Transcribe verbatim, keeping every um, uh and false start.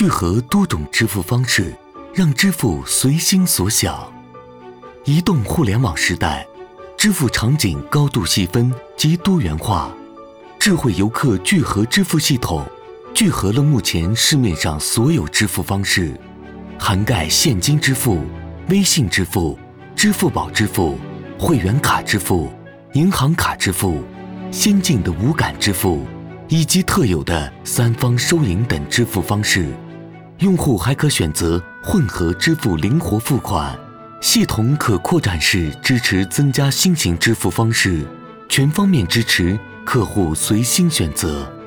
聚合多种支付方式，让支付随心所想。移动互联网时代，支付场景高度细分及多元化，智慧游客聚合支付系统聚合了目前市面上所有支付方式，涵盖现金支付、微信支付、支付宝支付、会员卡支付、银行卡支付、先进的无感支付以及特有的三方收银等支付方式。用户还可选择混合支付灵活付款，系统可扩展式支持增加新型支付方式，全方面支持客户随心选择。